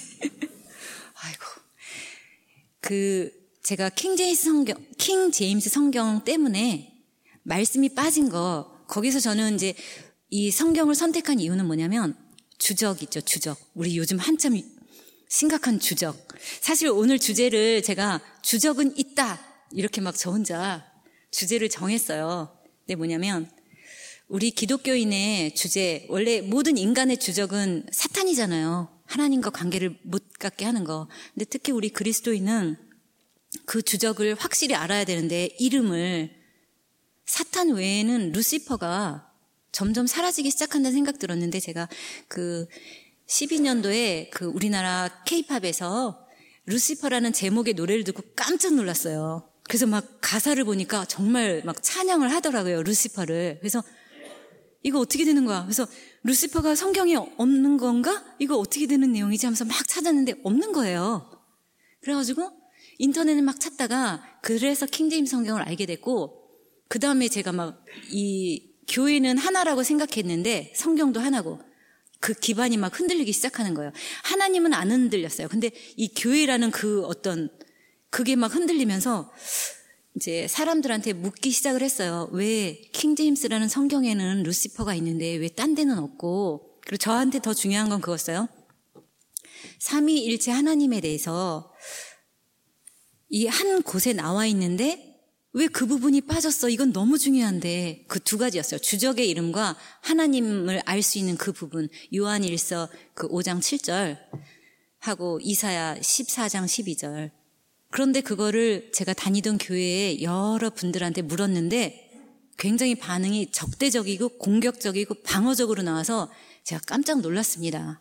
아이고. 제가 킹제임스 성경 때문에 말씀이 빠진 거기서 저는 이제 이 성경을 선택한 이유는 뭐냐면, 주적 있죠, 주적. 우리 요즘 한참 심각한 주적. 사실 오늘 주제를 제가 주적은 있다 이렇게 막 저 혼자 주제를 정했어요. 근데 뭐냐면, 우리 기독교인의 주제, 원래 모든 인간의 주적은 사탄이잖아요. 하나님과 관계를 못 갖게 하는 거. 근데 특히 우리 그리스도인은 그 주적을 확실히 알아야 되는데, 이름을, 사탄 외에는 루시퍼가 점점 사라지기 시작한다는 생각 들었는데, 제가 12년도에 우리나라 K-팝에서 루시퍼라는 제목의 노래를 듣고 깜짝 놀랐어요. 그래서 막 가사를 보니까 정말 막 찬양을 하더라고요, 루시퍼를. 그래서 이거 어떻게 되는 거야? 그래서 루시퍼가 성경에 없는 건가? 이거 어떻게 되는 내용이지? 하면서 막 찾았는데 없는 거예요. 그래가지고 인터넷을 막 찾다가 그래서 킹제임스 성경을 알게 됐고, 그 다음에 제가 막 이 교회는 하나라고 생각했는데 성경도 하나고, 그 기반이 막 흔들리기 시작하는 거예요. 하나님은 안 흔들렸어요. 근데 이 교회라는 그게 막 흔들리면서 이제 사람들한테 묻기 시작을 했어요. 왜 킹제임스라는 성경에는 루시퍼가 있는데 왜 딴 데는 없고, 그리고 저한테 더 중요한 건 그거였어요. 삼위일체 하나님에 대해서 이 한 곳에 나와 있는데 왜 그 부분이 빠졌어? 이건 너무 중요한데. 그 두 가지였어요. 주적의 이름과 하나님을 알 수 있는 그 부분. 요한일서 5장 7절 하고 이사야 14장 12절. 그런데 그거를 제가 다니던 교회에 여러 분들한테 물었는데 굉장히 반응이 적대적이고 공격적이고 방어적으로 나와서 제가 깜짝 놀랐습니다.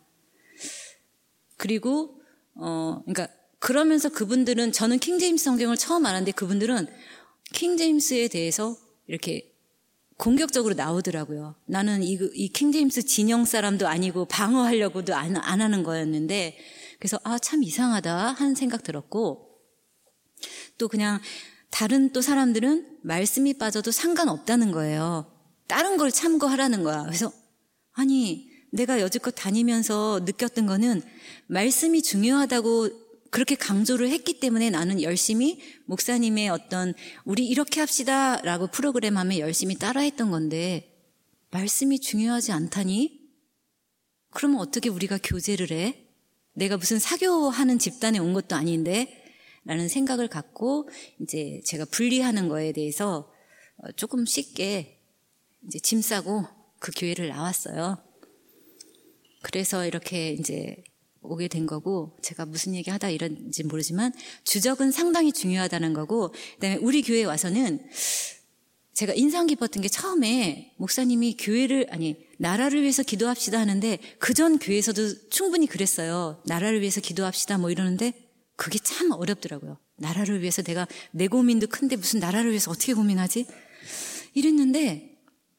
그리고 그러니까 그러면서 그분들은, 저는 킹제임스 성경을 처음 알았는데 그분들은 킹제임스에 대해서 이렇게 공격적으로 나오더라고요. 나는 이 킹제임스 진영 사람도 아니고 방어하려고도 안 하는 거였는데, 그래서 참 이상하다 하는 생각 들었고, 또 그냥 다른 또 사람들은 말씀이 빠져도 상관없다는 거예요. 다른 걸 참고하라는 거야. 그래서 내가 여지껏 다니면서 느꼈던 거는 말씀이 중요하다고 그렇게 강조를 했기 때문에 나는 열심히 목사님의 우리 이렇게 합시다 라고 프로그램 하면 열심히 따라했던 건데, 말씀이 중요하지 않다니? 그러면 어떻게 우리가 교제를 해? 내가 무슨 사교하는 집단에 온 것도 아닌데 라는 생각을 갖고 이제 제가 분리하는 거에 대해서 조금 쉽게 이제 짐 싸고 그 교회를 나왔어요. 그래서 이렇게 이제 오게 된 거고, 제가 무슨 얘기 하다 이런지 모르지만 주적은 상당히 중요하다는 거고, 그다음에 우리 교회에 와서는 제가 인상 깊었던 게, 처음에 목사님이 나라를 위해서 기도합시다 하는데, 그전 교회에서도 충분히 그랬어요. 나라를 위해서 기도합시다 뭐 이러는데 그게 참 어렵더라고요. 나라를 위해서, 내가 내 고민도 큰데 무슨 나라를 위해서 어떻게 고민하지? 이랬는데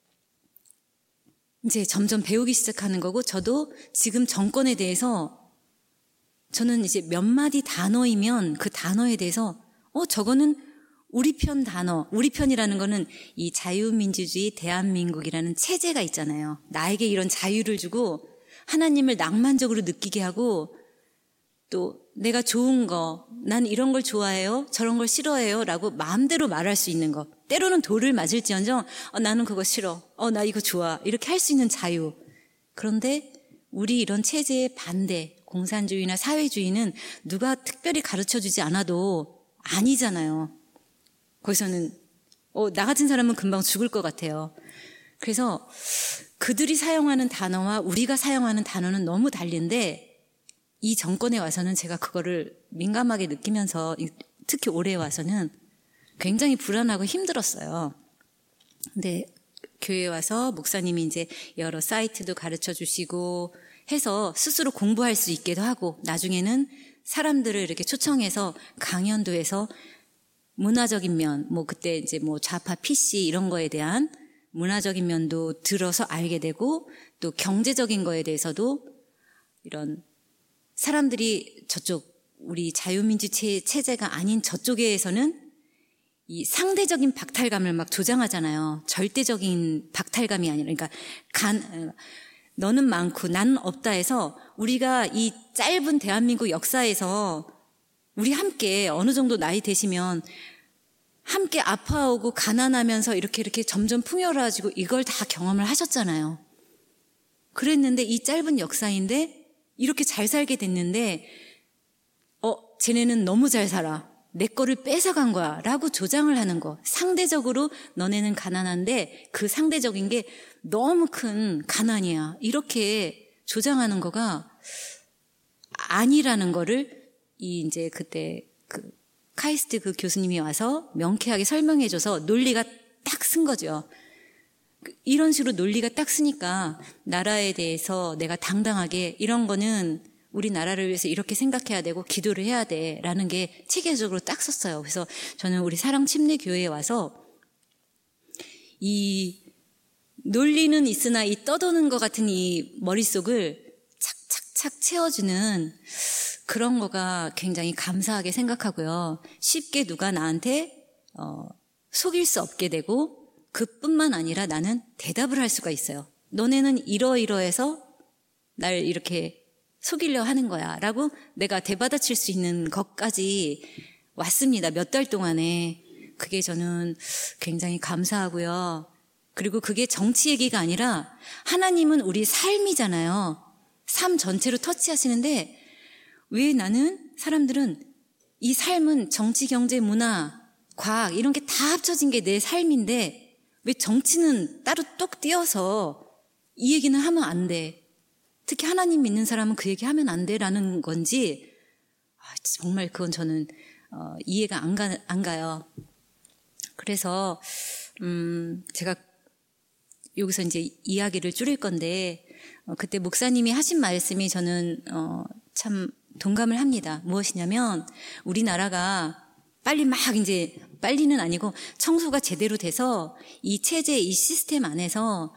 이제 점점 배우기 시작하는 거고, 저도 지금 정권에 대해서 저는 이제 몇 마디 단어이면 그 단어에 대해서 저거는 우리 편 단어, 우리 편이라는 거는 이 자유민주주의 대한민국이라는 체제가 있잖아요. 나에게 이런 자유를 주고 하나님을 낭만적으로 느끼게 하고, 또 내가 좋은 거, 난 이런 걸 좋아해요, 저런 걸 싫어해요 라고 마음대로 말할 수 있는 거, 때로는 돌을 맞을지언정 나는 그거 싫어, 나 이거 좋아, 이렇게 할 수 있는 자유. 그런데 우리 이런 체제의 반대, 공산주의나 사회주의는 누가 특별히 가르쳐주지 않아도 아니잖아요. 거기서는 나 같은 사람은 금방 죽을 것 같아요. 그래서 그들이 사용하는 단어와 우리가 사용하는 단어는 너무 다른데, 이 정권에 와서는 제가 그거를 민감하게 느끼면서, 특히 올해 와서는 굉장히 불안하고 힘들었어요. 근데 교회에 와서 목사님이 이제 여러 사이트도 가르쳐 주시고 해서 스스로 공부할 수 있게도 하고, 나중에는 사람들을 이렇게 초청해서 강연도 해서 문화적인 면, 그때 이제 좌파 PC 이런 거에 대한 문화적인 면도 들어서 알게 되고, 또 경제적인 거에 대해서도 이런 사람들이 저쪽 우리 자유민주 체제가 아닌 저쪽에서는 이 상대적인 박탈감을 막 조장하잖아요. 절대적인 박탈감이 아니라, 그러니까 너는 많고 나는 없다 해서, 우리가 이 짧은 대한민국 역사에서 우리 함께 어느 정도 나이 되시면 함께 아파오고 가난하면서 이렇게 점점 풍요로워지고 이걸 다 경험을 하셨잖아요. 그랬는데 이 짧은 역사인데 이렇게 잘 살게 됐는데 쟤네는 너무 잘 살아, 내 거를 뺏어간 거야 라고 조장을 하는 거. 상대적으로 너네는 가난한데 그 상대적인 게 너무 큰 가난이야, 이렇게 조장하는 거가 아니라는 거를 이제 그때 카이스트 그 교수님이 와서 명쾌하게 설명해줘서 논리가 딱 쓴 거죠. 이런 식으로 논리가 딱 쓰니까 나라에 대해서 내가 당당하게, 이런 거는 우리 나라를 위해서 이렇게 생각해야 되고 기도를 해야 돼 라는 게 체계적으로 딱 썼어요. 그래서 저는 우리 사랑침례교회에 와서 이 논리는 있으나 이 떠도는 것 같은 이 머릿속을 착착착 채워주는 그런 거가 굉장히 감사하게 생각하고요. 쉽게 누가 나한테 속일 수 없게 되고, 그뿐만 아니라 나는 대답을 할 수가 있어요. 너네는 이러이러해서 날 이렇게 속이려 하는 거야 라고 내가 대받아칠 수 있는 것까지 왔습니다. 몇 달 동안에. 그게 저는 굉장히 감사하고요. 그리고 그게 정치 얘기가 아니라 하나님은 우리 삶이잖아요. 삶 전체로 터치하시는데, 왜 사람들은 이 삶은 정치, 경제, 문화, 과학 이런 게 다 합쳐진 게 내 삶인데 왜 정치는 따로 똑 띄어서 이 얘기는 하면 안 돼, 특히 하나님 믿는 사람은 그 얘기 하면 안 돼라는 건지, 정말 그건 저는 이해가 안 가요. 그래서 제가 여기서 이제 이야기를 줄일 건데, 그때 목사님이 하신 말씀이 저는 참 동감을 합니다. 무엇이냐면, 우리나라가 빨리는 아니고 청소가 제대로 돼서 이 체제, 이 시스템 안에서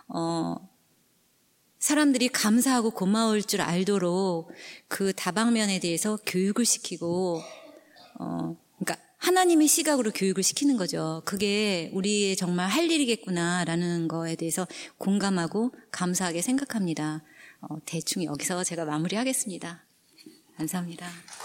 사람들이 감사하고 고마울 줄 알도록 그 다방면에 대해서 교육을 시키고, 그러니까 하나님의 시각으로 교육을 시키는 거죠. 그게 우리의 정말 할 일이겠구나라는 거에 대해서 공감하고 감사하게 생각합니다. 대충 여기서 제가 마무리하겠습니다. 감사합니다.